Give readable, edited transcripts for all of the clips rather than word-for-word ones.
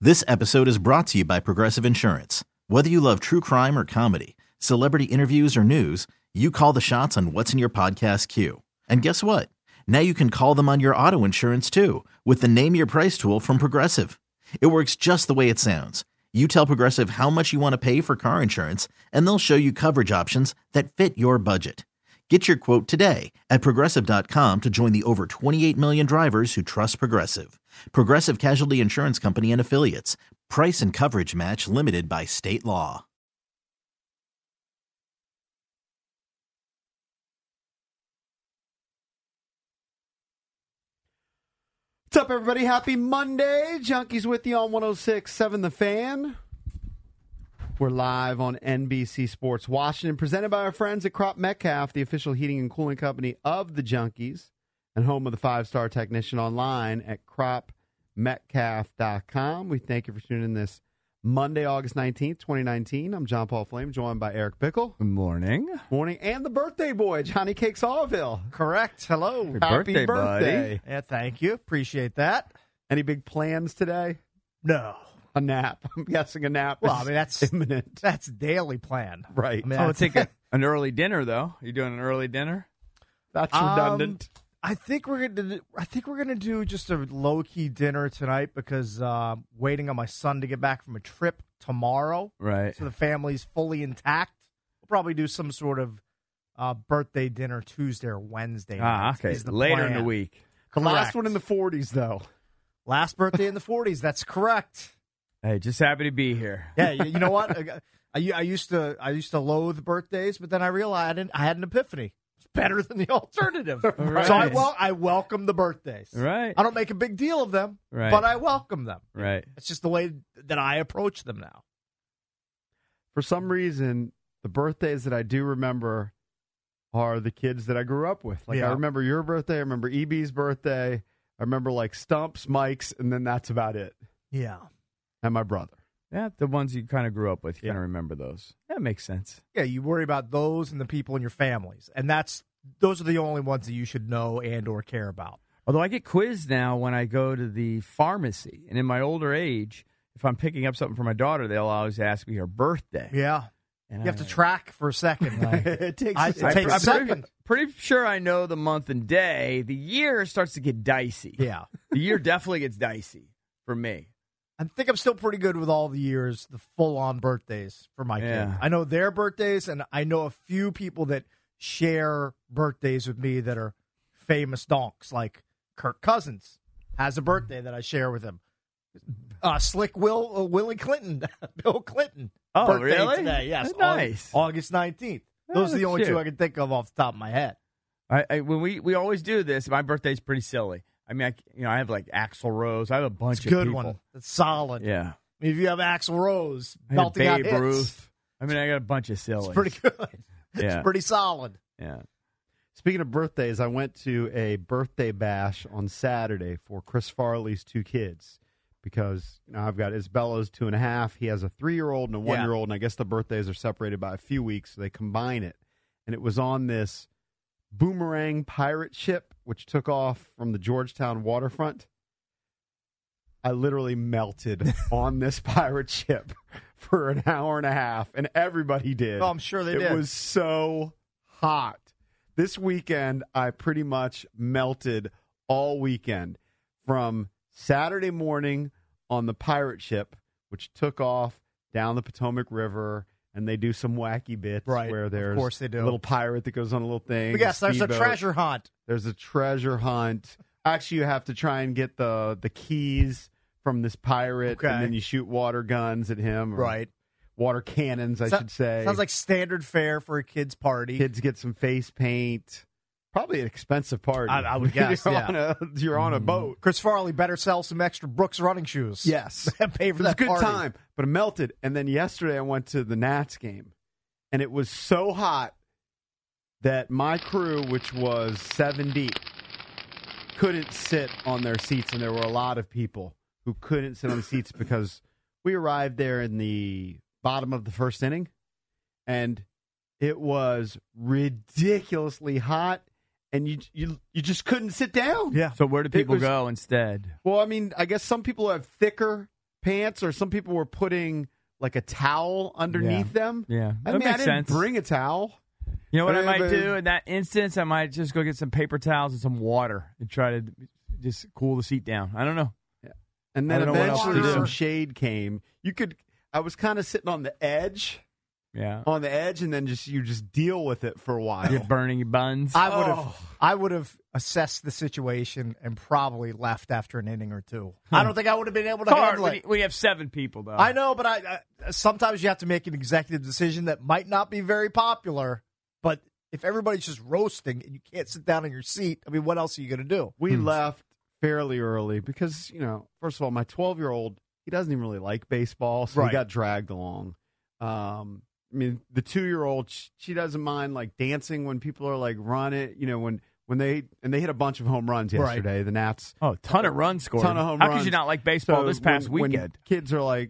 This episode is brought to you by Progressive Insurance. Whether you love true crime or comedy, celebrity interviews or news, you call the shots on what's in your podcast queue. And guess what? Now you can call them on your auto insurance too with the Name Your Price tool from Progressive. It works just the way it sounds. You tell Progressive how much you want to pay for car insurance, and they'll show you coverage options that fit your budget. Get your quote today at Progressive.com to join the over 28 million drivers who trust Progressive. Progressive Casualty Insurance Company and Affiliates. Price and coverage match limited by state law. What's up, everybody? Happy Monday. Junkies with you on 106.7 The Fan. We're live on NBC Sports Washington, presented by our friends at Crop Metcalf, the official heating and cooling company of the Junkies, and home of the five-star technician online at cropmetcalf.com. We thank you for tuning in this Monday, August 19th, 2019. I'm John Paul Flame, joined by Eric Bickle. Good morning. Morning. And the birthday boy, Johnny Cakes Allville. Correct. Hello. Happy birthday. Yeah, thank you. Appreciate that. Any big plans today? No. A nap. I'm guessing a nap Well, is I mean, that's imminent. That's daily plan. Right. I mean, I would that's- take an early dinner, though. You doing an early dinner? That's redundant. I think we're gonna do just a low key dinner tonight because waiting on my son to get back from a trip tomorrow. Right. So the family's fully intact. We'll probably do some sort of birthday dinner Tuesday or Wednesday. night Okay. is the Later in plan. the week. The last Correct. one in the 40s, though. Last birthday in the 40s. That's correct. Hey, just happy to be here. Yeah, you know what? I used to loathe birthdays, but then I realized I had an epiphany. It's better than the alternative. Right. So I welcome the birthdays. Right. I don't make a big deal of them, Right. but I welcome them. Right. It's just the way that I approach them now. For some reason, the birthdays that I do remember are the kids that I grew up with. Like, Yeah. I remember your birthday. I remember EB's birthday. I remember, like, Stump's, Mike's, and then that's about it. Yeah. And my brother. Yeah, the ones you kind of grew up with. You Yeah. kind of remember those. That makes sense. Yeah, you worry about those and the people in your families. And those are the only ones that you should know and or care about. Although I get quizzed now when I go to the pharmacy. And in my older age, if I'm picking up something for my daughter, they'll always ask me her birthday. Yeah. And You have to track for a second. Like, It takes I- a it second. takes a I'm second. pretty sure I know the month and day. The year starts to get dicey. Yeah. The year definitely gets dicey for me. I think I'm still pretty good with all the years, the full-on birthdays for my Yeah. kids. I know their birthdays, and I know a few people that share birthdays with me that are famous donks, like Kirk Cousins has a birthday that I share with him. Slick Willie Clinton, Bill Clinton. Oh, birthday really? Today, yes. That's nice. August 19th. Oh, Those are the only shoot. two I can think of off the top of my head. When we always do this, my birthday's pretty silly. I mean, I have like Axl Rose. I have a bunch It's of a good people. one. It's solid. Yeah. I mean, if you have Axl Rose, I had belting out Babe hits, Ruth. I mean, I got a bunch of silly. it's pretty good. Yeah. It's pretty solid. Yeah. Speaking of birthdays, I went to a birthday bash on Saturday for Chris Farley's two kids because I've got Isabella's 2.5. He has a 3-year-old and a 1-year-old, and I guess the birthdays are separated by a few weeks, so they combine it. And it was on this boomerang pirate ship, which took off from the Georgetown waterfront. I literally melted on this pirate ship for an hour and a half, and everybody did. Oh, I'm sure they It did. was so hot. This weekend, I pretty much melted all weekend from Saturday morning on the pirate ship, which took off down the Potomac River, and they do some wacky bits Right. where Of there's course they do. a little pirate that goes on a little thing. But yes, there's a speedboat. treasure hunt. There's a treasure hunt. Actually, you have to try and get the keys from this pirate, Okay. and then you shoot water guns at him. Or Right. water cannons, I should say. Sounds like standard fare for a kid's party. Kids get some face paint. Probably an expensive party. I would guess, you're yeah. you're on a boat. Chris Farley better sell some extra Brooks running shoes. Yes. Pay for It was a that good party. time, but it melted. And then yesterday I went to the Nats game, and it was so hot that my crew, which was 7 deep, couldn't sit on their seats, and there were a lot of people who couldn't sit on the seats because we arrived there in the bottom of the first inning, and it was ridiculously hot, and you just couldn't sit down. Yeah. So where do people was- go instead? Well, I mean, I guess some people have thicker pants, or some people were putting like a towel underneath them. Yeah, I that mean, I makes didn't sense. bring a towel. You know what I might But- do in that instance? I might just go get some paper towels and some water and try to just cool the seat down. I don't know. And then I don't know what else to eventually do. some shade came. I was kind of sitting on the edge, Yeah, and then you just deal with it for a while. you're burning your buns. I would have assessed the situation and probably left after an inning or two. I don't think I would have been able to Hard. handle it. We have 7 people though. I know, but I sometimes you have to make an executive decision that might not be very popular. But if everybody's just roasting and you can't sit down in your seat, I mean, what else are you going to do? We left fairly early because, first of all, my 12-year-old, he doesn't even really like baseball, so Right. he got dragged along. I mean, the 2-year-old, she doesn't mind like dancing when people are like run it, when they hit a bunch of home runs yesterday. The Nats, ton of runs scored. ton of home How runs. could you not like baseball So this past when weekend? Kids are like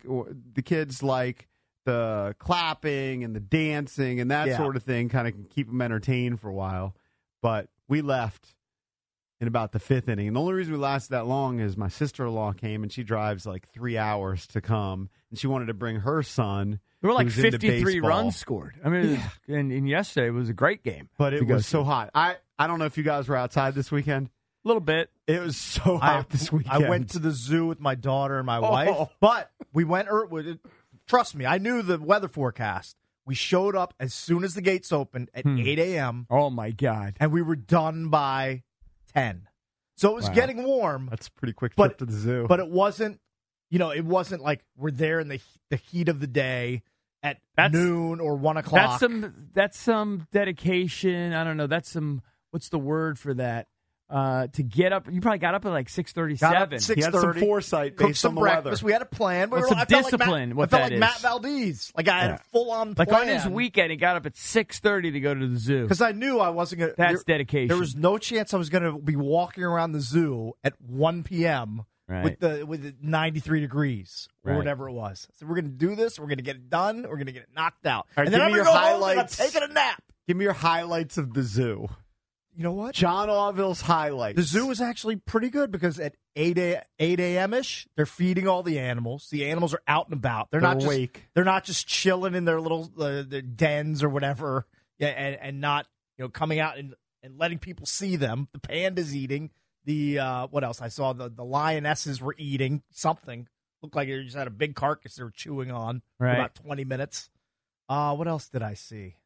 the clapping and the dancing and that sort of thing kind of can keep them entertained for a while. But we left in about the 5th inning. And the only reason we lasted that long is my sister-in-law came, and she drives like 3 hours to come, and she wanted to bring her son. There were like who's into 53 baseball. runs scored. I mean, and yesterday was a great game. But it to go was so to. hot. I don't know if you guys were outside this weekend. A little bit. It was so hot this weekend. I went to the zoo with my daughter and my wife, but we went. Trust me, I knew the weather forecast. We showed up as soon as the gates opened at 8 a.m. Oh my God! and we were done by 10. So it was getting warm. That's a pretty quick trip But- to the zoo. But it wasn't, it wasn't like we're there in the heat of the day at noon or 1 o'clock. That's some dedication. I don't know. That's some. What's the word for that? To get up, you probably got up at like 6:37. Got up he 6:30. had some foresight Cooked based some on the breakfast. weather. We had a plan. What's some I felt discipline, Like what I felt that like Matt is. Valdez. Like I had a full-on Like plan. on his weekend, he got up at 6:30 to go to the zoo. Because I knew I wasn't going to. That's dedication. There was no chance I was going to be walking around the zoo at 1 p.m. Right. with the 93 degrees or Right. whatever it was. So we're going to do this. We're going to get it done. We're going to get it knocked out. All right, and then give I'm me going to your go home and I'm highlights. taking a nap. Give me your highlights of the zoo. You know what? John Orville's highlights. The zoo is actually pretty good because at 8 a.m.-ish, they're feeding all the animals. The animals are out and about. They're not awake. They're not just chilling in their little their dens or whatever, and not coming out and letting people see them. The panda's eating. The what else? I saw the lionesses were eating something. Looked like they just had a big carcass they were chewing on for Right. about 20 minutes. What else did I see?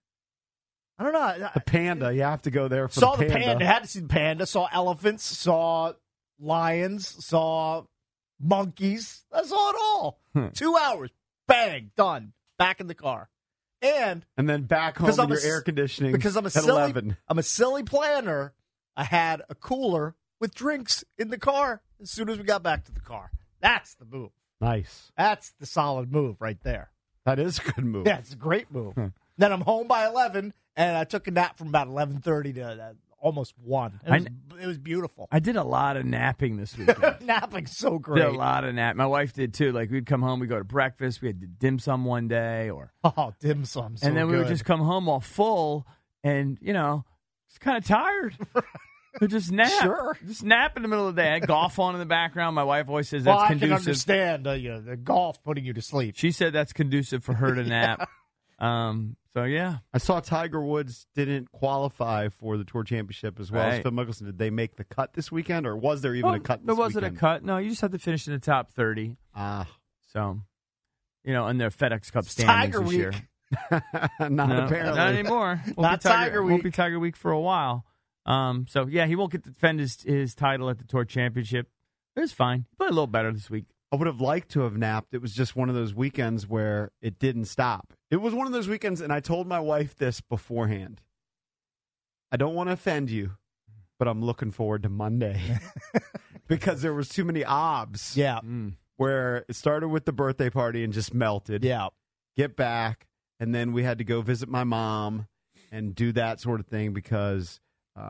I don't know. The panda. You have to go there for Saw the the panda. panda. Had to see the panda. Saw elephants. Saw lions. Saw monkeys. I saw it all. 2 hours. Bang. Done. Back in the car. And And then back home Because in I'm a your s- air conditioning because I'm a at silly 11. I'm a silly planner, I had a cooler with drinks in the car as soon as we got back to the car. That's the move. Nice. That's the solid move right there. That is a good move. Yeah, it's a great move. Then I'm home by 11, and I took a nap from about 11:30 to almost 1. It was beautiful. I did a lot of napping this weekend. Napping's so Did great. a lot of nap. My wife did too. Like we'd come home, we'd go to breakfast, we had dim sum one day, Oh, dim sum. So and then we would good. just come home all full, and just kind of tired. We just nap. Sure. Just nap in the middle of the day. I had golf on in the background. My wife always says Well, that's I can conducive. understand the golf putting you to sleep. She said that's conducive for her to nap. So yeah. I saw Tiger Woods didn't qualify for the Tour Championship as well as Right. Phil Mickelson. Did they make the cut this weekend, or was there even a cut There this wasn't weekend? a cut. No, you just have to finish in the top 30. So, in their FedEx Cup standings Tiger this Week. year. Not No, apparently. not anymore. Won't Not be Tiger Won't Week. be Tiger Week for a while. So yeah, he won't get to defend his title at the Tour Championship. It was fine. He played a little better this week. I would have liked to have napped. It was just one of those weekends where it didn't stop. It was one of those weekends, and I told my wife this beforehand. I don't want to offend you, but I'm looking forward to Monday because there was too many obs. Yeah. Where it started with the birthday party and just melted. Yeah. Get back, and then we had to go visit my mom and do that sort of thing because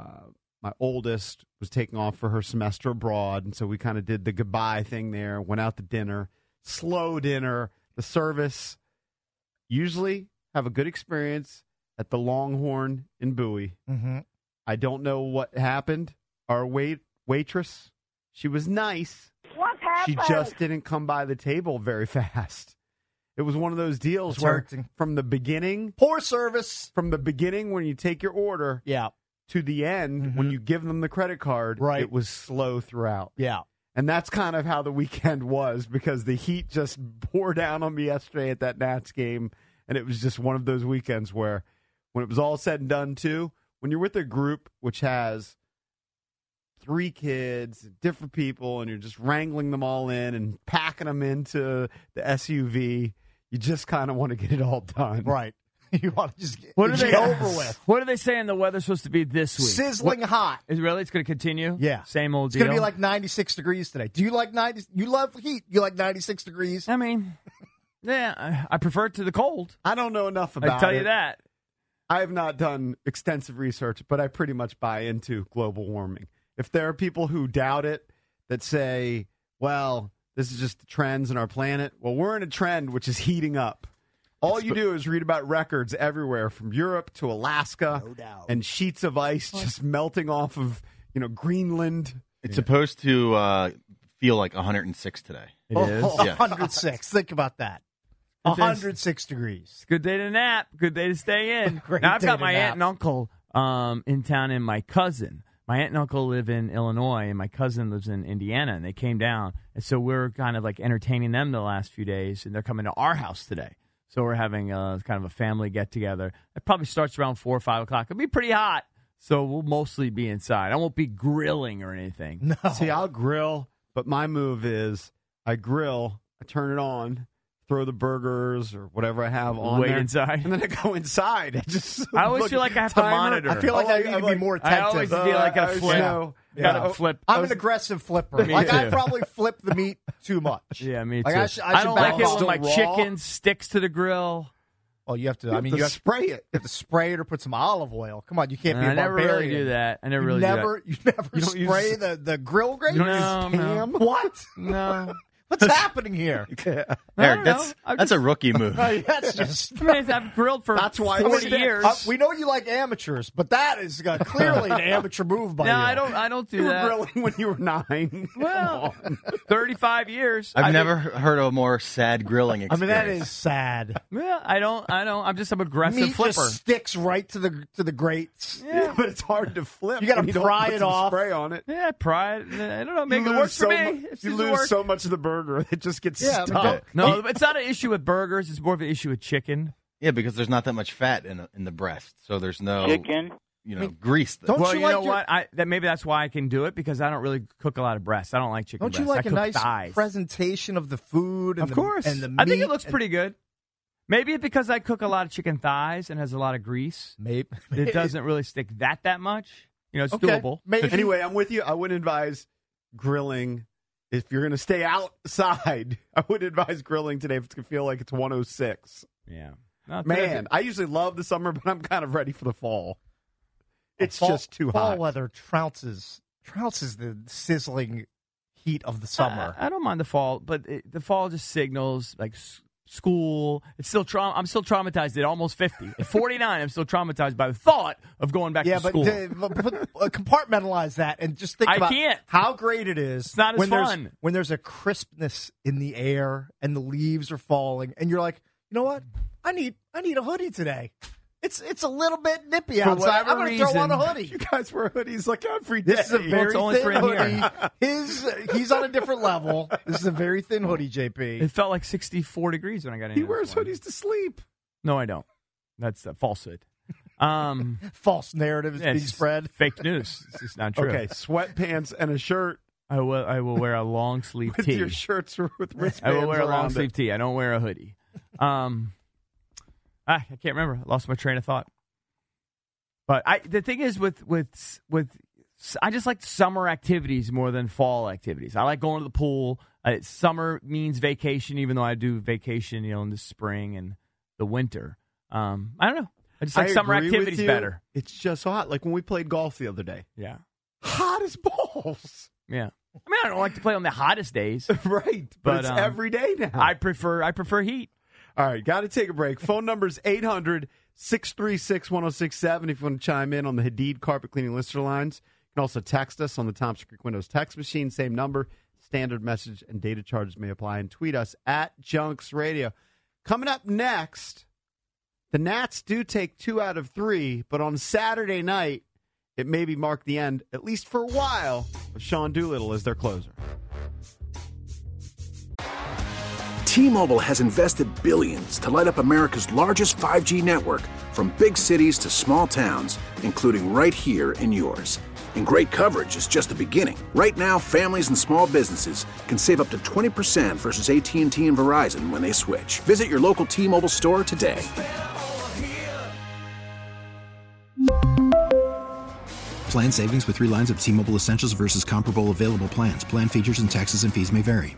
my oldest was taking off for her semester abroad, and so we kind of did the goodbye thing there, went out to dinner, slow dinner. The service usually have a good experience at the Longhorn in Bowie. Mm-hmm. I don't know what happened. Our waitress, she was nice. What's happening? She just didn't come by the table very fast. It was one of those deals It's where hurting. from the beginning, Poor service. from the beginning when you take your order Yeah. to the end when you give them the credit card, Right. it was slow throughout. Yeah. And that's kind of how the weekend was because the heat just bore down on me yesterday at that Nats game. And it was just one of those weekends where when it was all said and done, too, when you're with a group which has 3 kids, different people, and you're just wrangling them all in and packing them into the SUV, you just kind of want to get it all done. Right. You want to just get What are they over with. What are they saying the weather's supposed to be this week? Sizzling hot. Is really? It's going to continue? Yeah. Same old It's deal? going to be like 96 degrees today. Do you like 90? You love heat. You like 96 degrees? I mean, yeah, I prefer it to the cold. I don't know enough about it. I tell you that. I have not done extensive research, but I pretty much buy into global warming. If there are people who doubt it, that say, well, this is just the trends in our planet, well, we're in a trend which is heating up. All you do is read about records everywhere from Europe to Alaska No doubt. and sheets of ice just melting off of, Greenland. It's supposed to feel like 106 today. It is. Yeah. 106. Think about that. It is. 106 degrees. Good day to nap. Good day to stay in. Great Now, I've day got to my nap. aunt and uncle in town and my cousin. My aunt and uncle live in Illinois, and my cousin lives in Indiana, and they came down. And so we're kind of like entertaining them the last few days, and they're coming to our house today. So we're having kind of a family get-together. It probably starts around 4 or 5 o'clock. It'll be pretty hot, so we'll mostly be inside. I won't be grilling or anything. No. See, I'll grill, but my move is I grill, I turn it on, throw the burgers or whatever I have on Wait there, inside. and then I go inside. I always feel like I have to monitor. I feel like I need to be more attentive. I always feel like I I flip. know. Gotta flip. I'm an aggressive flipper. Me Like I too. probably flip the meat too much. Yeah, me too. Like, I should don't back like it off. when my Still raw? chicken sticks to the grill. Well, you have to. You have to you spray it. have to spray it or put some olive oil. Come on, you can't be a I never barbarian. really do that. I never You really never, you never You don't spray use- the grill grate. You don't No, use ham? What? No. What's happening here? I Eric, don't that's know. I'm that's a just- rookie move. That's just. I mean, I've grilled for That's why 40 years. We know you like amateurs, but that is clearly an amateur move by no, you. I don't do You were that. grilling when you were 9. Well, 35 years. I've I never heard a more sad grilling I experience. mean, that is sad. Well, I don't. I'm just an aggressive Meat flipper. just sticks right to the grates. Yeah, but it's hard to flip. You gotta when you don't pry put it some off. Spray on it. Yeah, pride. I don't know. Make You it lose work for so me. mu- It you seems to lose work. so much of the burger it just gets Yeah, but stuck. No, it's not an issue with burgers. It's more of an issue with chicken. Yeah, because there's not that much fat in the breast, so there's no Chicken. grease. Don't Well, you you like know your- what? Maybe that's why I can do it because I don't really cook a lot of breasts. I don't like chicken Don't you breasts. like I a cook nice thighs. presentation of the food? And Of course. and the meat I think it looks and- pretty good. Maybe it's because I cook a lot of chicken thighs and has a lot of grease. Maybe It doesn't really stick that much. It's Okay. doable. Maybe. Anyway, I'm with you. I wouldn't advise grilling if you're going to stay outside. I would advise grilling today if it's going to feel like it's 106. Yeah. No, Man, I usually love the summer, but I'm kind of ready for the fall. It's Fall- just too fall hot. weather trounces the sizzling heat of the summer. I don't mind the fall, but the fall just signals like school. It's still I'm still traumatized at almost 50. At 49, I'm still traumatized by the thought of going back yeah, to but, school. compartmentalize that and just think I about can't. how great it is. It's not as when fun. when there's a crispness in the air and the leaves are falling, and you're like, you know what? I need a hoodie today. It's a little bit nippy For outside. whatever I'm going to throw on a reason, hoodie. You guys wear hoodies like every day. This is a Well, very it's only thin for in hoodie. here. He's on a different level. This is a very thin hoodie, JP. It felt like 64 degrees when I got in. He here wears this morning. hoodies to sleep. No, I don't. That's a falsehood. False narrative is Yeah, being it's spread. fake news. It's just not true. Okay, sweatpants and a shirt I will wear a long sleeve with tee. your shirts with wristbands I will wear a long around sleeve it. tee. I don't wear a hoodie. I can't remember. I lost my train of thought. But the thing is with I just like summer activities more than fall activities. I like going to the pool. Summer means vacation, even though I do vacation, in the spring and the winter. I don't know. I just like I summer agree with activities you. better. It's just so hot. Like when we played golf the other day. Yeah. Hot as balls. Yeah. I mean, I don't like to play on the hottest days. Right. But But, it's um, every day now. I prefer heat. All right, got to take a break. Phone number is 800-636-1067 if you want to chime in on the Hadid carpet cleaning listener lines. You can also text us on the Thompson Creek Windows text machine, same number, Standard message and data charges may apply. And tweet us at Junks Radio. Coming up next, the Nats do take 2 out of 3, but on Saturday night, it maybe mark the end, at least for a while, of Sean Doolittle as their closer. T-Mobile has invested billions to light up America's largest 5G network, from big cities to small towns, including right here in yours. And great coverage is just the beginning. Right now, families and small businesses can save up to 20% versus AT&T and Verizon when they switch. Visit your local T-Mobile store today. Plan savings with 3 lines of T-Mobile Essentials versus comparable available plans. Plan features and taxes and fees may vary.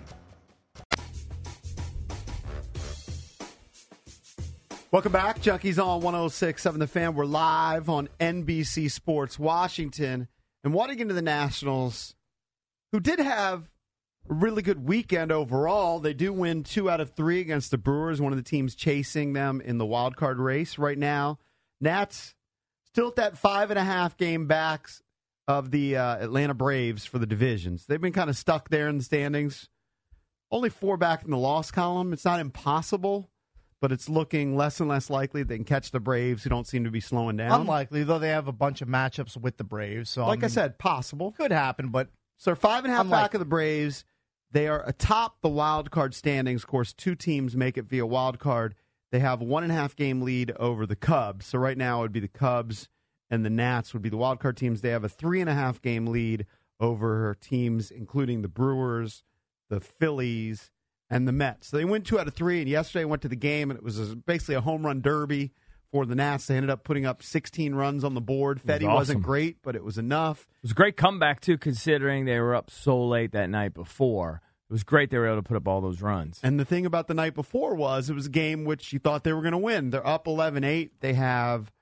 Welcome back. Junkies on 106.7 The Fan. We're live on NBC Sports Washington. And wanting into the Nationals, who did have a really good weekend overall. They do win 2 out of 3 against the Brewers, one of the teams chasing them in the wild card race right now. Nats still at that 5.5 game backs of the Atlanta Braves for the divisions. They've been kind of stuck there in the standings. Only 4 back in the loss column. It's not impossible, but it's looking less and less likely they can catch the Braves, who don't seem to be slowing down. Unlikely, though they have a bunch of matchups with the Braves. So like I said, possible. Could happen, but so 5.5 back of the Braves. They are atop the wild card standings. Of course, 2 teams make it via wild card. They have a 1.5 game lead over the Cubs. So right now it would be the Cubs and the Nats would be the wild card teams. They have a 3.5 game lead over teams including the Brewers, the Phillies, and the Mets. So they win 2 out of 3, and yesterday went to the game, and it was basically a home run derby for the Nats. They ended up putting up 16 runs on the board. Fetty wasn't great, but it was enough. It was a great comeback, too, considering they were up so late that night before. It was great they were able to put up all those runs. And the thing about the night before was it was a game which you thought they were going to win. They're up 11-8. They have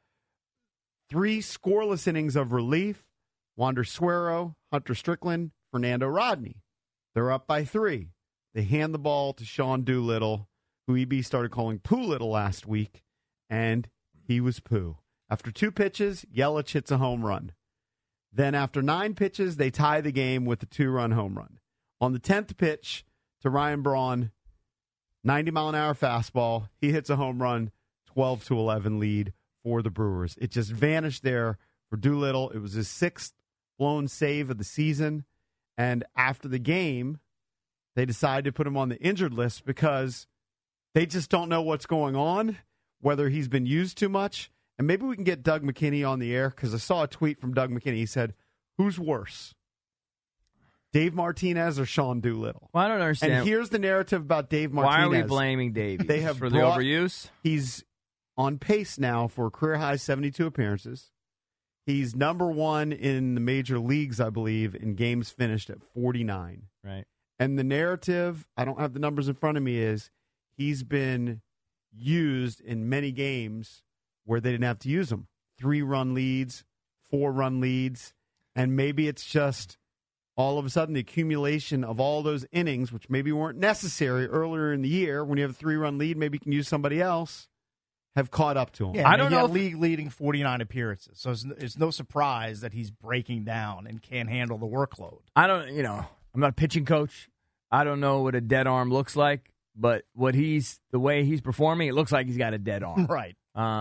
3 scoreless innings of relief. Wander Suero, Hunter Strickland, Fernando Rodney. They're up by 3. They hand the ball to Sean Doolittle, who EB started calling Poo-Little last week, and he was Pooh. After 2 pitches, Yelich hits a home run. Then after 9 pitches, they tie the game with a 2-run home run. On the 10th pitch to Ryan Braun, 90-mile-an-hour fastball, he hits a home run, 12-11 lead for the Brewers. It just vanished there for Doolittle. It was his 6th blown save of the season, and after the game, they decided to put him on the injured list because they just don't know what's going on, whether he's been used too much. And maybe we can get Doug McKinney on the air, because I saw a tweet from Doug McKinney. He said, who's worse, Dave Martinez or Sean Doolittle? Well, I don't understand. And here's the narrative about Dave Martinez. Why are we blaming Davey? They have for the overuse? He's on pace now for a career-high 72 appearances. He's number 1 in the major leagues, I believe, in games finished at 49. Right. And the narrative, I don't have the numbers in front of me, is he's been used in many games where they didn't have to use him. 3-run leads, 4-run leads, and maybe it's just all of a sudden the accumulation of all those innings, which maybe weren't necessary earlier in the year. When you have a 3-run lead, maybe you can use somebody else, have caught up to him. Yeah, I don't know. League-leading 49 appearances, so it's no surprise that he's breaking down and can't handle the workload. I'm not a pitching coach. I don't know what a dead arm looks like, but the way he's performing, it looks like he's got a dead arm. Right.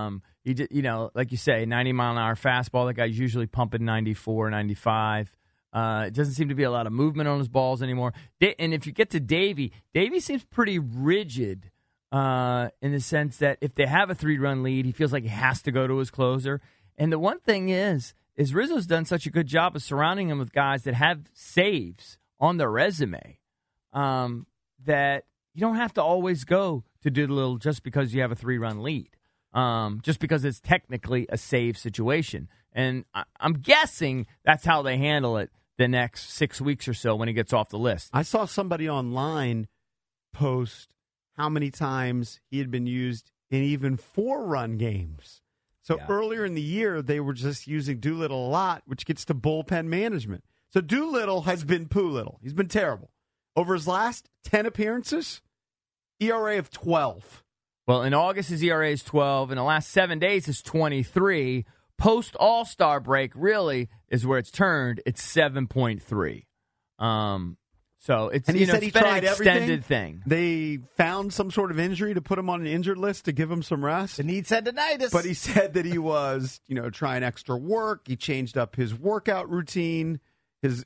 Like you say, 90-mile-an-hour fastball. That guy's usually pumping 94, 95. It doesn't seem to be a lot of movement on his balls anymore. And if you get to Davey seems pretty rigid in the sense that if they have a 3-run lead, he feels like he has to go to his closer. And the one thing is Rizzo's done such a good job of surrounding him with guys that have saves on their resume that you don't have to always go to Doolittle just because you have a 3-run lead, just because it's technically a save situation. And I'm guessing that's how they handle it the next 6 weeks or so when he gets off the list. I saw somebody online post how many times he had been used in even 4-run games. So earlier in the year, they were just using Doolittle a lot, which gets to bullpen management. So Doolittle has been Poo-Little. He's been terrible. Over his last 10 appearances, ERA of 12. Well, in August, his ERA is 12. In the last 7 days, it's 23. Post All-Star break really is where it's turned. It's 7.3. So it's, And he said he it's been tried an extended everything. thing. They found some sort of injury to put him on an injured list to give him some rest. The knee tendonitis. But he said that he was, trying extra work. He changed up his workout routine, his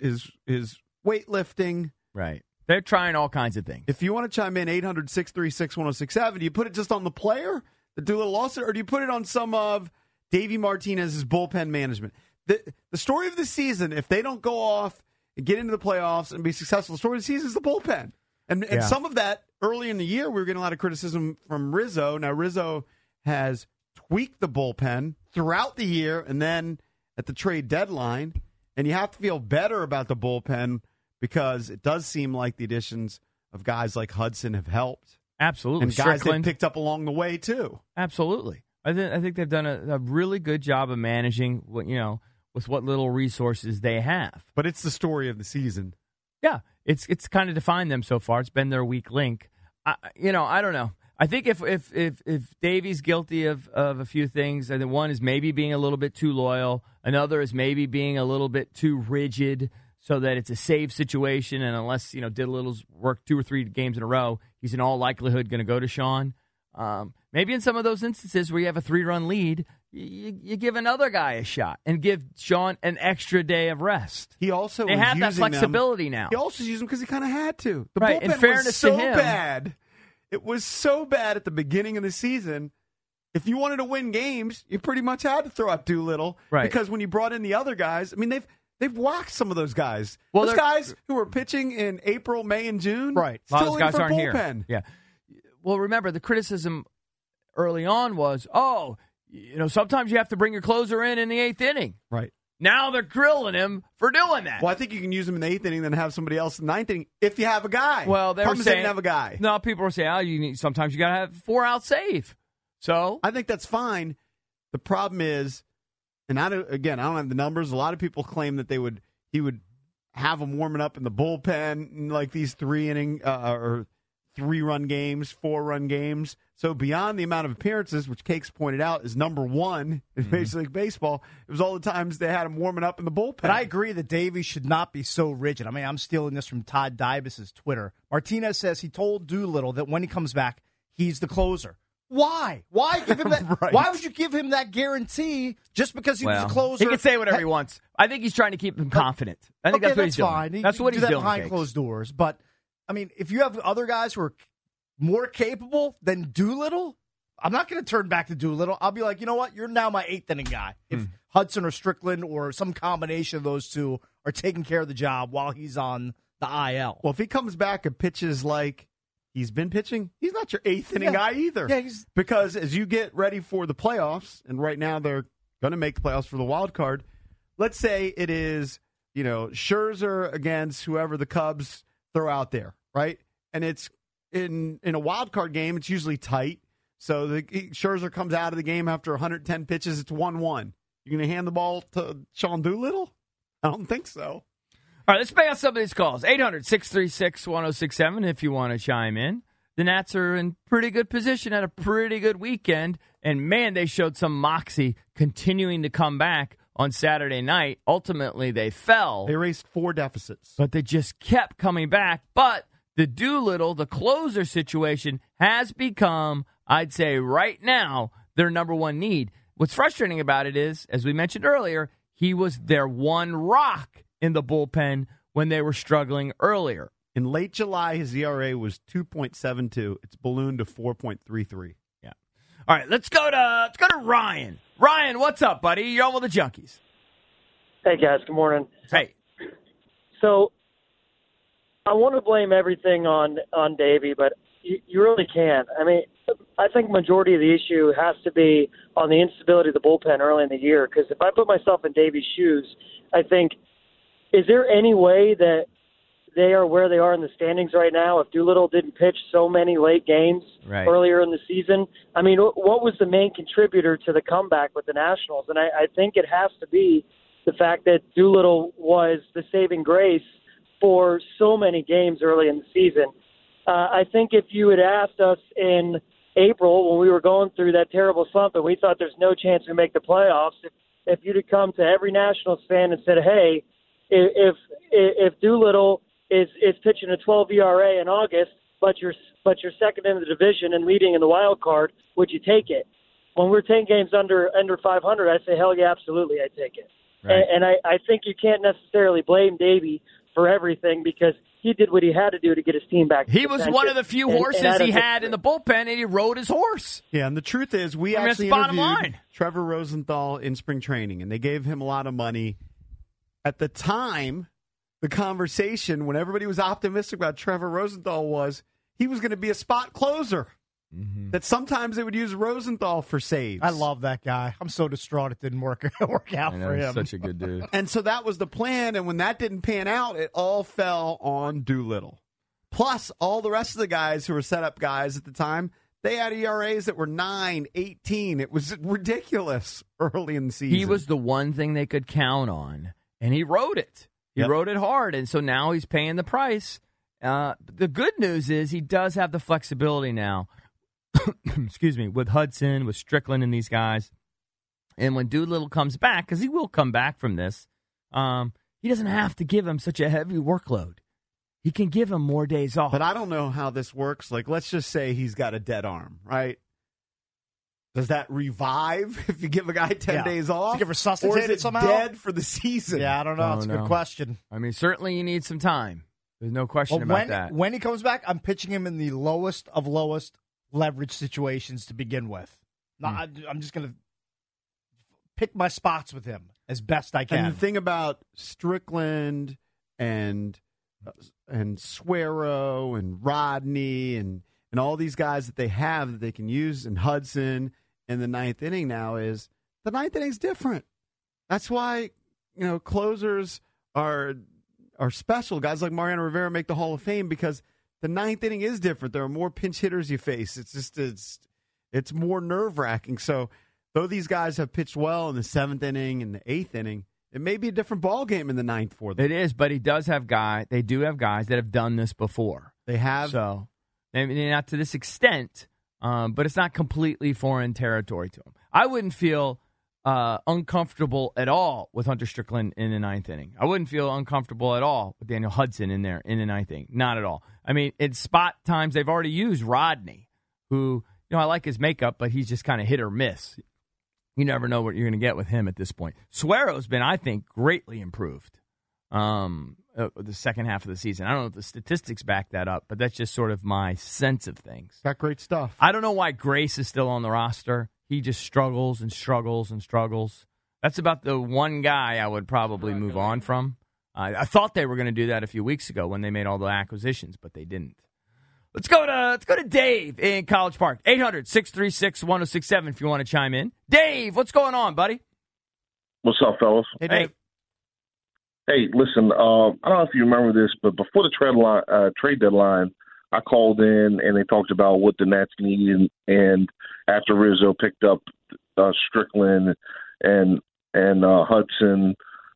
weightlifting. Right. They're trying all kinds of things. If you want to chime in, 800-636-1067, do you put it just on the player, the Doolittle lawsuit, or do you put it on some of Davey Martinez's bullpen management? The story of the season, if they don't go off and get into the playoffs and be successful, the story of the season is the bullpen. And some of that, early in the year, we were getting a lot of criticism from Rizzo. Now, Rizzo has tweaked the bullpen throughout the year and then at the trade deadline. And you have to feel better about the bullpen because it does seem like the additions of guys like Hudson have helped. Absolutely. And guys Strickland. they picked up along the way, too. Absolutely. I think they've done a really good job of managing with what little resources they have. But it's the story of the season. Yeah, it's kind of defined them so far. It's been their weak link. I don't know. I think if Davey's guilty of a few things, I think one is maybe being a little bit too loyal. Another is maybe being a little bit too rigid so that it's a save situation. And unless, Doolittle's worked 2 or 3 games in a row, he's in all likelihood going to go to Sean. Maybe in some of those instances where you have a 3-run lead, you give another guy a shot and give Sean an extra day of rest. They have that flexibility now. He also used them because he kind of had to. The right. bullpen In fairness was so to him, bad. It was so bad at the beginning of the season. If you wanted to win games, you pretty much had to throw out Doolittle. Right. Because when you brought in the other guys, they've whacked some of those guys. Well, those guys who were pitching in April, May, and June, right? A lot of those guys aren't bullpen. here. Yeah. Well, remember the criticism early on was, sometimes you have to bring your closer in the 8th inning. Right. Now they're grilling him for doing that. Well, I think you can use him in the 8th inning, then have somebody else in the 9th inning if you have a guy. Well, they were saying didn't have a guy. No, people were saying, sometimes you got to have 4-out save. So I think that's fine. The problem is, and I don't have the numbers. A lot of people claim that he would have them warming up in the bullpen in like these 3-inning or 3-run games, 4-run games. So beyond the amount of appearances, which Cakes pointed out is number 1 in Major League Baseball, it was all the times they had him warming up in the bullpen. But I agree that Davey should not be so rigid. I mean, I'm stealing this from Todd Dybus's Twitter. Martinez says he told Doolittle that when he comes back, he's the closer. Why? Why give him that? Right. Why would you give him that guarantee just because he was a closer? He can say whatever he wants. I think he's trying to keep him confident. I think that's what he's doing. Fine. That's what he's doing. Behind closed doors. But I mean, if you have other guys who are more capable than Doolittle, I'm not going to turn back to Doolittle. I'll be like, you know what? You're now my 8th inning guy. If Hudson or Strickland or some combination of those two are taking care of the job while he's on the IL. Well, if he comes back and pitches like he's been pitching, he's not your 8th inning guy either. Yeah, because as you get ready for the playoffs, and right now they're going to make the playoffs for the wild card, let's say it is, Scherzer against whoever the Cubs throw out there, right? And it's in a wild card game, it's usually tight. So Scherzer comes out of the game after 110 pitches, it's 1-1. You going to hand the ball to Sean Doolittle? I don't think so. All right, let's pay out some of these calls. 800-636-1067 if you want to chime in. The Nats are in pretty good position, had a pretty good weekend, and, man, they showed some moxie continuing to come back on Saturday night. Ultimately, they fell. They erased 4 deficits. But they just kept coming back. But the Doolittle, the closer situation, has become, I'd say right now, their number 1 need. What's frustrating about it is, as we mentioned earlier, he was their one rock in the bullpen when they were struggling earlier. In late July, his ERA was 2.72. It's ballooned to 4.33. Yeah. All right, let's go to Ryan. Ryan, what's up, buddy? You're on with the Junkies. Hey, guys. Good morning. Hey. So I want to blame everything on Davey, but you really can't. I mean, I think majority of the issue has to be on the instability of the bullpen early in the year, because if I put myself in Davey's shoes, I think, is there any way that they are where they are in the standings right now if Doolittle didn't pitch so many late games earlier in the season? I mean, what was the main contributor to the comeback with the Nationals? And I think it has to be the fact that Doolittle was the saving grace for so many games early in the season. I think if you had asked us in April when we were going through that terrible slump and we thought there's no chance we make the playoffs, if you'd have come to every Nationals fan and said, hey, if Doolittle is pitching a 12 ERA in August, but you're second in the division and leading in the wild card, would you take it? When we're 10 games under 500, I say, hell yeah, absolutely, I'd take it. Right. And I think you can't necessarily blame Davey for everything because he did what he had to do to get his team back. He was one of the few horses he had in the bullpen, and he rode his horse. Yeah, and the truth is, we actually interviewed Trevor Rosenthal in spring training, and they gave him a lot of money. At the time, the conversation, when everybody was optimistic about Trevor Rosenthal, was he was going to be a spot closer. Mm-hmm. That sometimes they would use Rosenthal for saves. I love that guy. I'm so distraught it didn't work out for him. Such a good dude. And so that was the plan, and when that didn't pan out, it all fell on Doolittle. Plus, all the rest of the guys who were setup guys at the time, they had ERAs that were 9, 18. It was ridiculous early in the season. He was the one thing they could count on, and he rode it. He rode it hard, and so now he's paying the price. The good news is he does have the flexibility now. Excuse me, with Hudson, with Strickland and these guys. And when Doolittle comes back, because he will come back from this, he doesn't have to give him such a heavy workload. He can give him more days off. But I don't know how this works. Like, let's just say he's got a dead arm, right? Does that revive if you give a guy 10 days off? Or is it somehow dead for the season? Yeah, I don't know. It's a good question. I mean, certainly you need some time. There's no question about that. When he comes back, I'm pitching him in the lowest of lowest leverage situations to begin with. I'm just going to pick my spots with him as best I can. And the thing about Strickland and Suero and Rodney and all these guys that they have that they can use, and Hudson in the ninth inning now, is the ninth inning's different. That's why, closers are special. Guys like Mariano Rivera make the Hall of Fame because the ninth inning is different. There are more pinch hitters you face. It's more nerve-wracking. So though these guys have pitched well in the seventh inning and the eighth inning, it may be a different ball game in the ninth for them. It is, but they do have guys that have done this before. They have. So, maybe not to this extent, but it's not completely foreign territory to them. I wouldn't feel uncomfortable at all with Hunter Strickland in the ninth inning. I wouldn't feel uncomfortable at all with Daniel Hudson in there in the ninth inning. Not at all. I mean, in spot times, they've already used Rodney, who, I like his makeup, but he's just kind of hit or miss. You never know what you're going to get with him at this point. Suero's been, I think, greatly improved the second half of the season. I don't know if the statistics back that up, but that's just sort of my sense of things. Got great stuff. I don't know why Grace is still on the roster. He just struggles and struggles and struggles. That's about the one guy I would probably move on from. I thought they were going to do that a few weeks ago when they made all the acquisitions, but they didn't. Let's go to Dave in College Park. 800-636-1067 if you want to chime in. Dave, what's going on, buddy? What's up, fellas? Hey, Dave. Hey, listen, I don't know if you remember this, but before the trade deadline, I called in and they talked about what the Nats needed, and after Rizzo picked up Strickland and Hudson,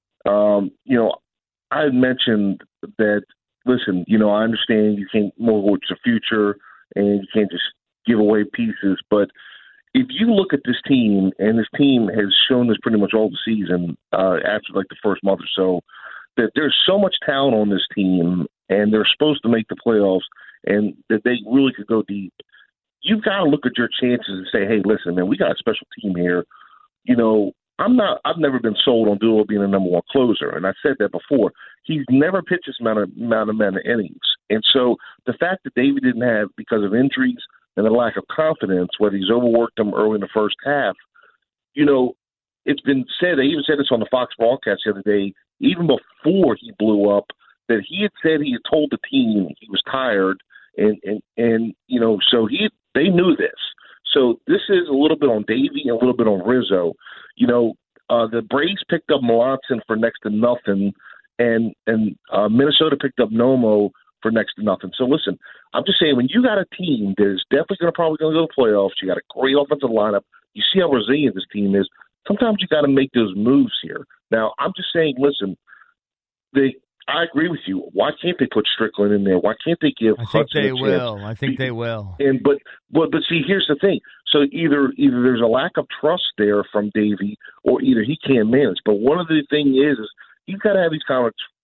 I had mentioned that, listen, I understand you can't mortgage the future and you can't just give away pieces, but if you look at this team, and this team has shown this pretty much all the season after like the first month or so, that there's so much talent on this team and they're supposed to make the playoffs and that they really could go deep. You've got to look at your chances and say, hey, listen, man, we got a special team here. I've never been sold on Doolittle being a number one closer, and I said that before. He's never pitched this amount of innings. And so the fact that Davey didn't have, because of injuries and the lack of confidence, whether he's overworked them early in the first half, it's been said, they even said this on the Fox broadcast the other day, even before he blew up, that he had said he had told the team he was tired, and so they knew this. So this is a little bit on Davey and a little bit on Rizzo. The Braves picked up Melanson for next to nothing, and Minnesota picked up Nomo for next to nothing. So listen, I'm just saying, when you got a team that is definitely probably going to go to the playoffs, you got a great offensive lineup, you see how resilient this team is, sometimes you got to make those moves here. Now, I'm just saying, listen, I agree with you. Why can't they put Strickland in there? Why can't they give Hudson a chance? I think they will. And but see, here's the thing. So either there's a lack of trust there from Davey, or either he can't manage. But one of the things is you've got to have these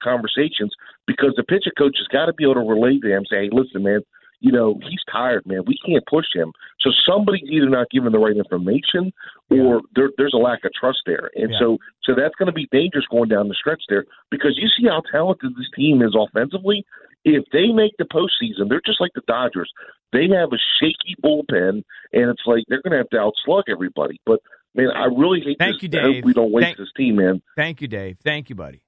conversations because the pitcher coach has got to be able to relay to him, say, hey, listen, man, he's tired, man. We can't push him. So somebody's either not giving the right information or there's a lack of trust there. And so that's going to be dangerous going down the stretch there because you see how talented this team is offensively. If they make the postseason, they're just like the Dodgers. They have a shaky bullpen, and it's like they're going to have to outslug everybody. But, man, I really hate Thank this. you, Dave. I hope we don't waste this team, man. Thank you, Dave. Thank you, buddy.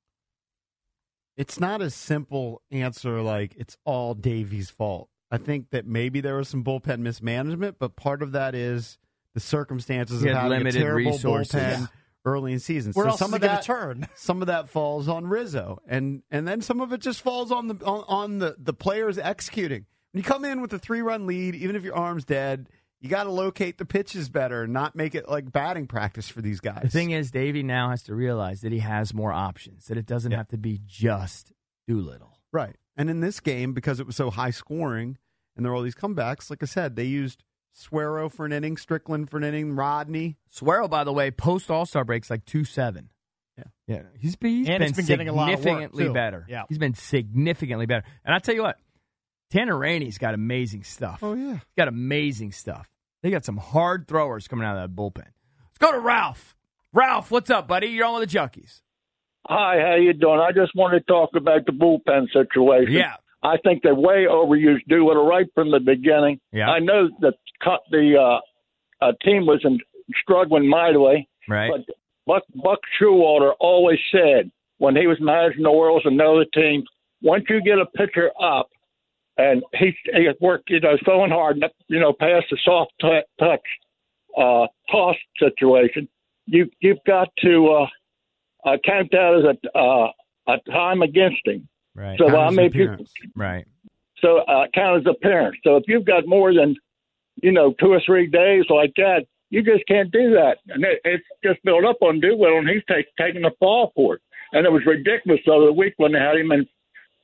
It's not a simple answer like it's all Davey's fault. I think that maybe there was some bullpen mismanagement, but part of that is the circumstances of having a terrible bullpen early in season. Where so else some is of it that going to turn? Some of that falls on Rizzo, and then some of it just falls on the players executing. When you come in with a 3-run lead, even if your arm's dead, you got to locate the pitches better and not make it like batting practice for these guys. The thing is, Davey now has to realize that he has more options, that it doesn't have to be just Doolittle. Right. And in this game, because it was so high scoring and there were all these comebacks, like I said, they used Suero for an inning, Strickland for an inning, Rodney. Suero, by the way, post All-Star breaks like 2.7. Yeah. He's been getting a lot of work, significantly too. better. Yeah. He's been significantly better. And I tell you what, Tanner Rainey's got amazing stuff. Oh, yeah. He's got amazing stuff. They got some hard throwers coming out of that bullpen. Let's go to Ralph. Ralph, what's up, buddy? You're on with the Junkies. Hi, how you doing? I just want to talk about the bullpen situation. Yeah. I think they way overused Doolittle right from the beginning. Yeah. I know that the team was struggling mightily, right? But Buck Showalter always said when he was managing the Orioles and another team, once you get a pitcher up, and he worked, throwing hard, past the soft touch toss situation, you've got to count that as a time against him. Right. So right. So count as appearance. So if you've got more than 2 or 3 days like that, you just can't do that. And it's just built up on Doolittle, and he's taking the fall for it. And it was ridiculous the other week when they had him in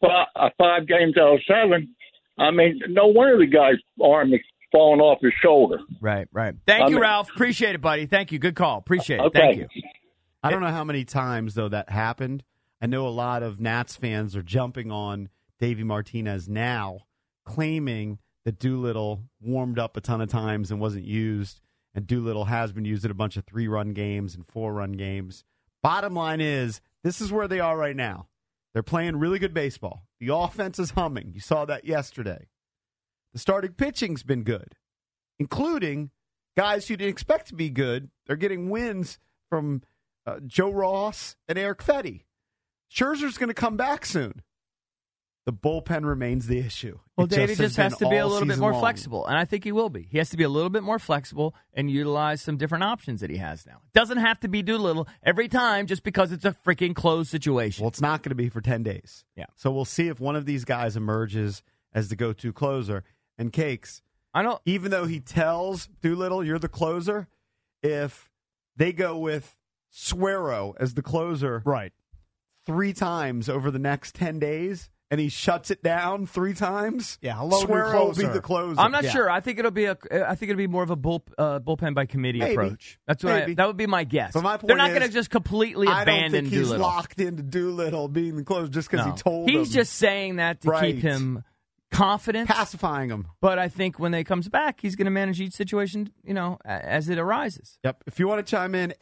5 games out of 7. I mean, no wonder the guy's arm is falling off his shoulder. Right. Thank you, Ralph. Appreciate it, buddy. Thank you. Good call. Appreciate it. Okay. Thank you. I don't know how many times, though, that happened. I know a lot of Nats fans are jumping on Davey Martinez now, claiming that Doolittle warmed up a ton of times and wasn't used, and Doolittle has been used in a bunch of 3-run games and 4-run games. Bottom line is, this is where they are right now. They're playing really good baseball. The offense is humming. You saw that yesterday. The starting pitching's been good, including guys you didn't expect to be good. They're getting wins from Joe Ross and Eric Fetty. Scherzer's going to come back soon. The bullpen remains the issue. Well, Davey just has to be a little bit more flexible, and I think he will be. He has to be a little bit more flexible and utilize some different options that he has now. It doesn't have to be Doolittle every time just because it's a freaking closed situation. Well, it's not going to be for 10 days. Yeah. So we'll see if one of these guys emerges as the go-to closer. And Cakes, even though he tells Doolittle, you're the closer, if they go with Suero as the closer 3 times over the next 10 days, and he shuts it down 3 times, Suero will be the closer. I'm not sure. I think it'll be more of a bullpen by committee approach. That's what that would be my guess. But my point They're not going to just completely abandon Doolittle. I don't think he's locked into Doolittle being the closer just because he told him. He's just saying that to keep him confident, pacifying him. But I think when they comes back, he's going to manage each situation, as it arises. Yep. If you want to chime in,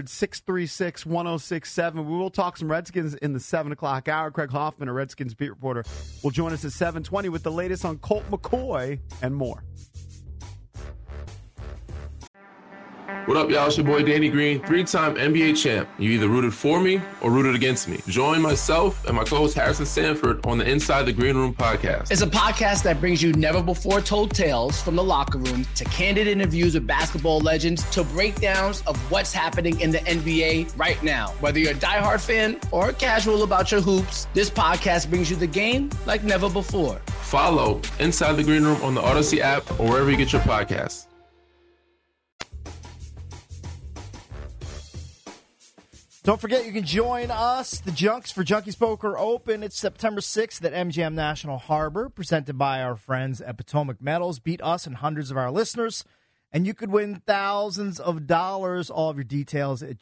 800-636-1067. We will talk some Redskins in the 7 o'clock hour. Craig Hoffman, a Redskins beat reporter, will join us at 7:20 with the latest on Colt McCoy and more. What up, y'all? It's your boy Danny Green, 3-time NBA champ. You either rooted for me or rooted against me. Join myself and my co-host Harrison Sanford on the Inside the Green Room podcast. It's a podcast that brings you never-before-told tales from the locker room to candid interviews with basketball legends to breakdowns of what's happening in the NBA right now. Whether you're a diehard fan or casual about your hoops, this podcast brings you the game like never before. Follow Inside the Green Room on the Odyssey app or wherever you get your podcasts. Don't forget, you can join us, the Junks, for Junkies Poker Open. It's September 6th at MGM National Harbor, presented by our friends at Potomac Metals. Beat us and hundreds of our listeners And you could win thousands of dollars. All of your details at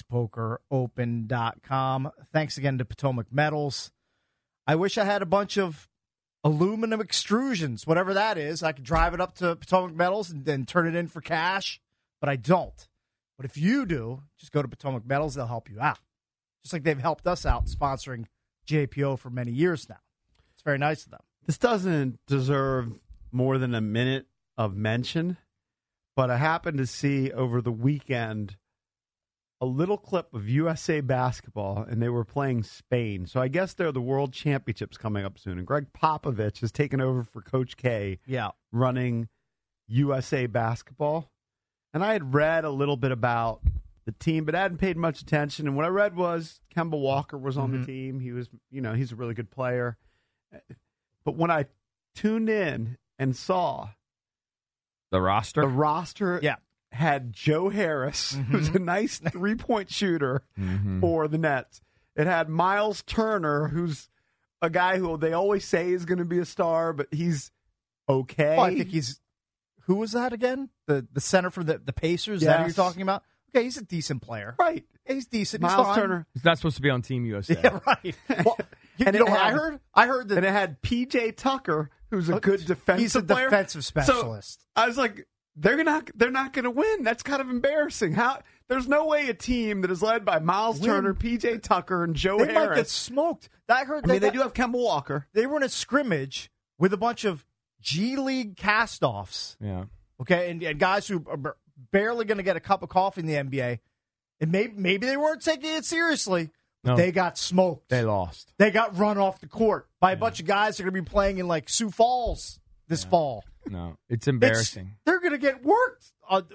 junkiespokeropen.com. Thanks again to Potomac Metals. I wish I had a bunch of aluminum extrusions, whatever that is. I could drive it up to Potomac Metals and then turn it in for cash, but I don't. But if you do, just go to Potomac Metals. They'll help you out. Just like they've helped us out sponsoring JPO for many years now. It's very nice of them. This doesn't deserve more than a minute of mention, but I happened to see over the weekend a little clip of USA basketball, and they were playing Spain. So I guess they're the World Championships coming up soon, and Greg Popovich has taken over for Coach K, running USA basketball. And I had read a little bit about the team, but I hadn't paid much attention. And what I read was Kemba Walker was on the team. He was, he's a really good player. But when I tuned in and saw the roster had Joe Harris, who's a nice three-point shooter for the Nets. It had Miles Turner, who's a guy who they always say is going to be a star, but he's okay. Well, I think he's – who was that again? The center for the Pacers? Is that who you're talking about? Okay, he's a decent player. Right. He's decent. Miles Turner. He's not supposed to be on Team USA. Yeah, right. Well, you know what I heard? I heard that. And it had P.J. Tucker, who's a good defensive player. He's a defensive specialist. So I was like, they're not going to win. That's kind of embarrassing. There's no way a team that is led by Miles Turner, P.J. Tucker, and Joe Harris. They might get smoked. I heard. They do have Kemba Walker. They were in a scrimmage with a bunch of G League cast-offs. Yeah. Okay, and guys who are barely going to get a cup of coffee in the NBA. And maybe they weren't taking it seriously. No. They got smoked. They lost. They got run off the court by a bunch of guys that are going to be playing in like Sioux Falls this fall. No, it's embarrassing. They're going to get worked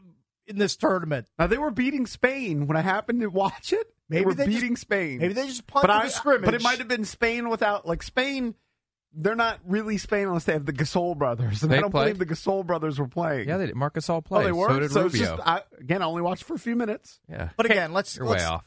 in this tournament. Now, they were beating Spain when I happened to watch it. Maybe they were beating Spain. Maybe they just punted the scrimmage. But it might have been Spain without, Spain. They're not really Spain unless they have the Gasol brothers. And I don't believe the Gasol brothers were playing. Yeah, Marc Gasol played. Oh, they were? So did Rubio. I only watched for a few minutes. Yeah. But again, let's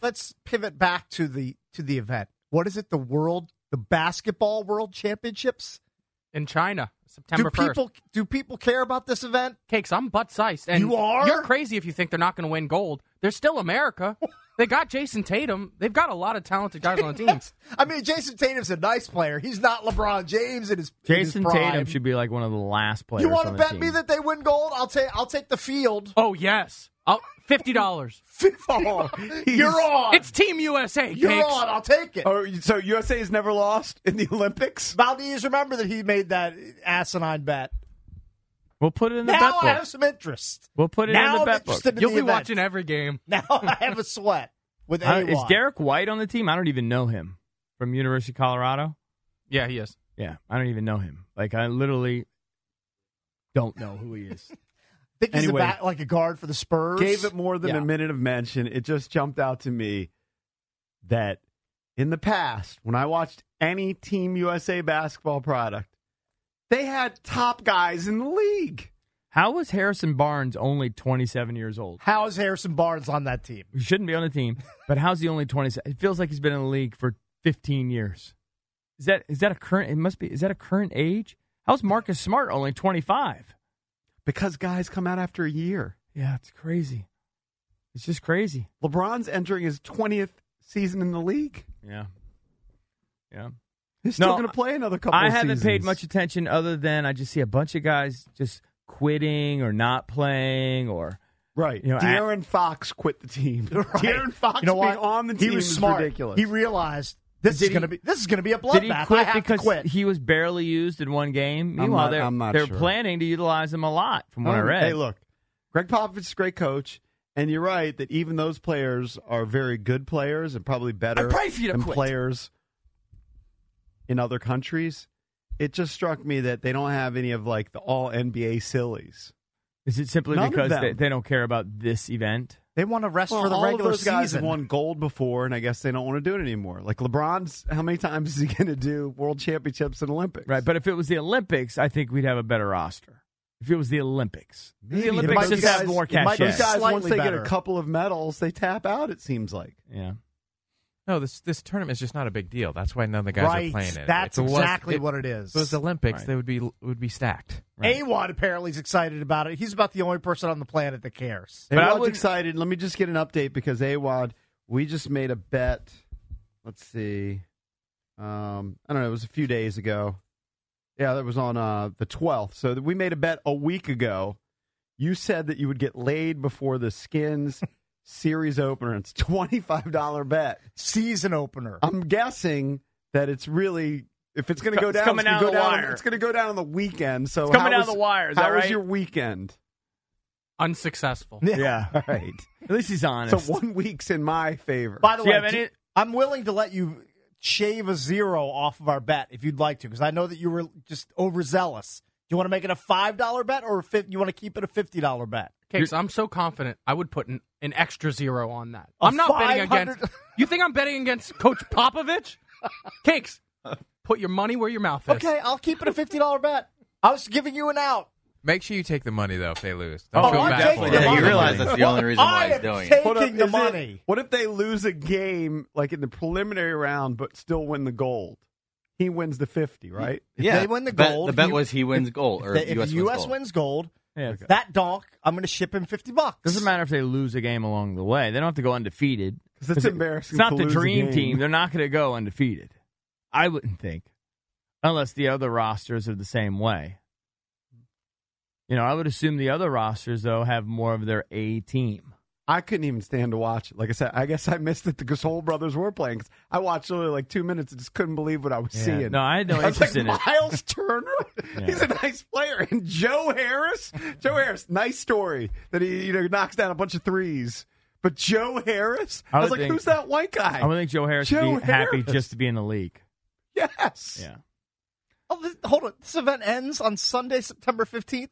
pivot back to the event. What is it? The Basketball World Championships? In China, September 1st. Do people care about this event? Cakes, I'm butt-sized. And you are? You're crazy if you think they're not going to win gold. They're still America. They got Jason Tatum. They've got a lot of talented guys on the team. I mean, Jason Tatum's a nice player. He's not LeBron James in his Jason prime. Tatum should be like one of the last players. You want to bet team. me that they win gold? I'll take the field. Oh yes, $50. Oh, you're on. It's Team USA. You're Cakes. on. I'll take it. Oh, so USA has never lost in the Olympics? Valdez, remember that he made that asinine bet. We'll put it in the bet book. Now I have some interest. We'll put it in the bet book. You'll be watching every game. Now I have a sweat. With is Derek White on the team? I don't even know him. From University of Colorado? Yeah, he is. Yeah, I don't even know him. I literally don't know who he is. Think he's like a guard for the Spurs? Gave it more than a minute of mention. It just jumped out to me that in the past, when I watched any Team USA basketball product, they had top guys in the league. How was Harrison Barnes only 27 years old? How is Harrison Barnes on that team? He shouldn't be on the team, but how's he only 27? It feels like he's been in the league for 15 years. Is that a current? It must be. Is that a current age? How's Marcus Smart only 25? Because guys come out after a year. Yeah, it's crazy. It's just crazy. LeBron's entering his 20th season in the league. Yeah. He's still going to play another couple of seasons. I haven't paid much attention other than I just see a bunch of guys just quitting or not playing or right. De'Aaron Fox quit the team. Right. De'Aaron Fox being on the team was smart. Ridiculous. He realized this is going to be a bloodbath. Did he quit because he was barely used in one game? Meanwhile, they're planning to utilize him a lot from what I read. Hey, look, Greg Popovich is a great coach, and you're right that even those players are very good players and probably better than players in other countries. It just struck me that they don't have any of the all NBA sillies. Is it simply because they don't care about this event? They want to rest for the regular season. All of those guys have won gold before, and I guess they don't want to do it anymore. Like LeBron's, how many times is he going to do World Championships and Olympics? Right, but if it was the Olympics, I think we'd have a better roster. If it was the Olympics. Maybe. The Olympics just have more cachet. These guys, once they get a couple of medals, they tap out, it seems like. Yeah. No, this tournament is just not a big deal. That's why none of the guys are playing in it. That's exactly what it is. If it was Olympics, they would be stacked. Awad apparently is excited about it. He's about the only person on the planet that cares. Awad's excited. Let me just get an update because Awad, we just made a bet. Let's see. I don't know. It was a few days ago. Yeah, that was on the 12th. So we made a bet a week ago. You said that you would get laid before the Skins series opener. It's a $25 bet. Season opener. I'm guessing that it's really, if it's going to go down, coming down the wire. It's going to go down on the weekend. So it's coming down the wire. Is that how was right? your weekend? Unsuccessful. Yeah. All right. At least he's honest. So 1 week's in my favor. By the way, I'm willing to let you shave a 0 off of our bet if you'd like to, because I know that you were just overzealous. Do you want to make it a $5 bet, or you want to keep it a $50 bet? Cakes, I'm so confident I would put an extra 0 on that. I'm not betting against. You think I'm betting against Coach Popovich? Cakes, put your money where your mouth is. Okay, I'll keep it a $50 bet. I was giving you an out. Make sure you take the money, though, if they lose. I'm taking the money. You realize that's the only reason why he's doing it. Taking the money. What if they lose a game, like in the preliminary round, but still win the gold? He wins the 50, right? If they win the gold. The bet was he wins gold. Or if U.S. wins gold, Yeah. that donk, I'm going to ship him $50. Doesn't matter if they lose a game along the way. They don't have to go undefeated. Because it's embarrassing. It's not to the lose dream a game. team. They're not going to go undefeated. I wouldn't think. Unless the other rosters are the same way. I would assume the other rosters, though, have more of their A team. I couldn't even stand to watch it. Like I said, I guess I missed that the Gasol brothers were playing. 'Cause I watched only like 2 minutes and just couldn't believe what I was seeing. No, I had no I was interest like, in it. Miles Turner? He's a nice player. And Joe Harris, nice story that he knocks down a bunch of threes. But Joe Harris? I was like, who's that white guy? I would think Joe Harris would be happy just to be in the league. Yes. Yeah. Oh, hold on. This event ends on Sunday, September 15th?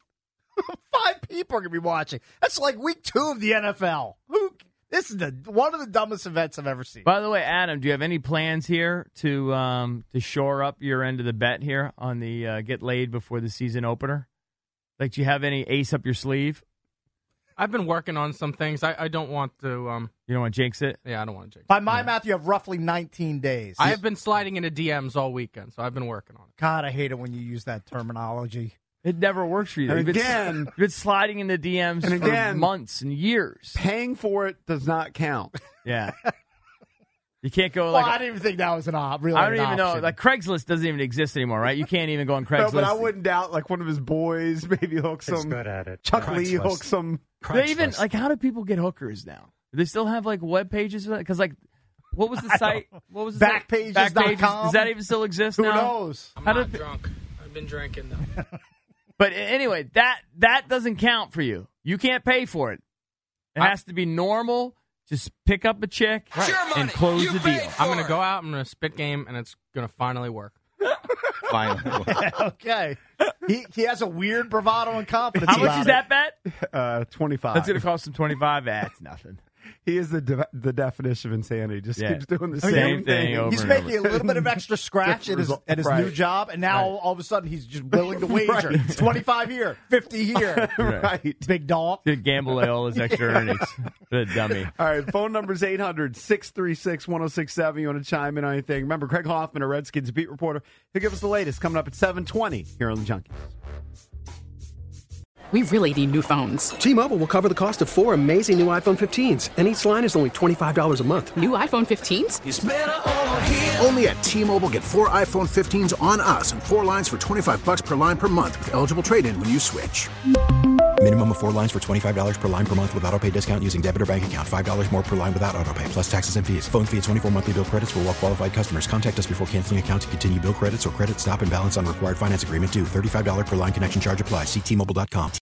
5 people are going to be watching. That's like week 2 of the NFL. This is one of the dumbest events I've ever seen. By the way, Adam, do you have any plans here to shore up your end of the bet here on the get laid before the season opener? Like, do you have any ace up your sleeve? I've been working on some things. I don't want to. You don't want to jinx it? Yeah, I don't want to jinx it. By my math, you have roughly 19 days. I have been sliding into DMs all weekend, so I've been working on it. God, I hate it when you use that terminology. It never works for you. And You've again, been sliding into DMs for months and years. Paying for it does not count. Yeah. You can't go I didn't even think that was really I don't an even option. know. Like, Craigslist doesn't even exist anymore, right? You can't even go on Craigslist. No, but I wouldn't doubt like one of his boys maybe hooks He's him. good at it. Chuck Lee hooks him. They even, like, how do people get hookers now? Do they still have, like, web pages for that? Because, like, what was the site? What was the Backpages.com? site? Backpages. Does that even still exist Who now? knows? I'm not drunk. I've been drinking, though. But anyway, that doesn't count for you. You can't pay for it. It has to be normal. Just pick up a check and close the deal. I'm going to go out, I'm going to spit game, and it's going to finally work. Finally. Okay. He has a weird bravado and confidence. How much is that bet? 25. That's going to cost him $25. That's nothing. He is the definition of insanity. Just keeps doing the Same same thing over He's and making over. a little bit of extra scratch at his new job, and now all of a sudden he's just willing to wager. Right. 25 here, 50 here. Right. Big dog. He'd gamble away all his extra earnings. What a dummy. All right, phone number is 800-636-1067. You want to chime in on anything? Remember, Craig Hoffman, a Redskins beat reporter, he'll give us the latest coming up at 7:20 here on The Junkies. We really need new phones. T-Mobile will cover the cost of 4 amazing new iPhone 15s, and each line is only $25 a month. New iPhone 15s? It's better over here. Only at T-Mobile, get 4 iPhone 15s on us and 4 lines for $25 per line per month with eligible trade-in when you switch. Minimum of 4 lines for $25 per line per month with autopay discount using debit or bank account. $5 more per line without autopay, plus taxes and fees. Phone fee at 24 monthly bill credits for well-qualified customers. Contact us before canceling account to continue bill credits or credit stop and balance on required finance agreement due. $35 per line connection charge applies. See T-Mobile.com.